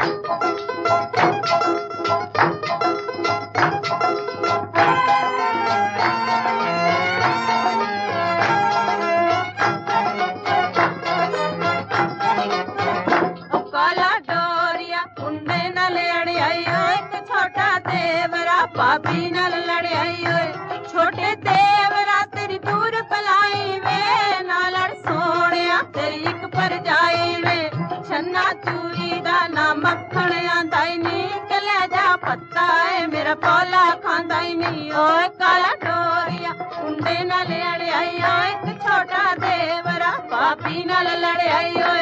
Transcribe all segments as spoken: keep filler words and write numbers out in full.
भाभी नाल लड़ाई ओए छोटे देवरा तेरी दूर पलाई वे ना लड़ सोनिया तेरी एक पर जाई वे छन्ना चूरी दा ना मक्खन आंदा ही नी कलेजा पत्ता है मेरा पौला खांदा ही नी ओए काला डोरिया मुंडे नाल लड़ाई ओए एक छोटा देवरा भाभी नाल लड़ाई ओए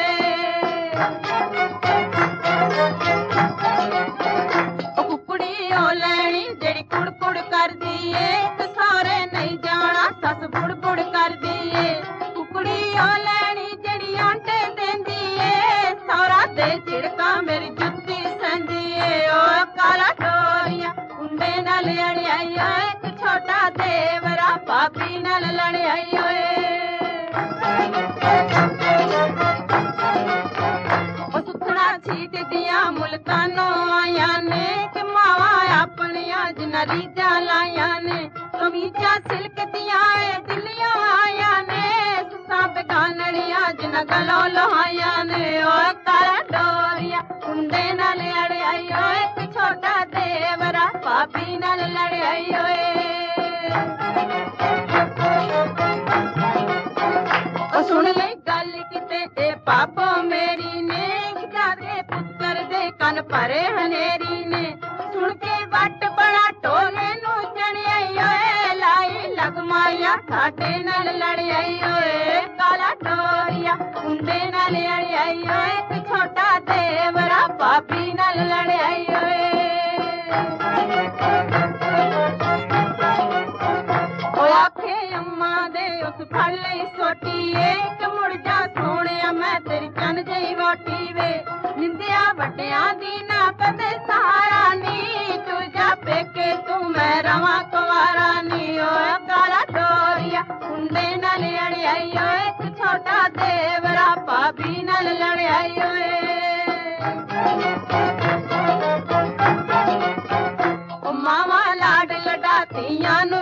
भाभी नाल लड़ाई ओए ओ सुखना छीट दिया मुल्कानों आया ने कि मावा अपनिया जिन्ना रीजा लाया ने कमीजा सिल्क दिया दिलियों आया ने सुसा बेगानड़िया जिन्ना गलों लोहाया ने ओ काला डोरिया कुंडे नाल लड़ाई ओए एक छोटा देवरा भाभी नाल लड़ाई ओए सुन ले गल किते ए पापो मेरी ने जादे पुत्र दे कन भरे हनेरी ने सुन के वट बड़ा टोले नू चढ़ाई ओए लाई लगमाया साडे नाल लड़ाई ओए काला डोरिया कुंडे नाल लड़ाई ओए एक छोटा देवरा भाभी नाल लड़ाई ओए ओ आखे अम्मा दे उस फड़ लई सोटी चन जई वोटी वे निंदिया वड्डिया दी ना कदे सहारा नी तू जा पेके तू मैं रवा कुवारा नी ओ काला डोरिया कुंडे नाल लड़ाई ओए एक छोटा देवरा भाभी नाल लड़ाई ओए ओ मावा लाड लडातियां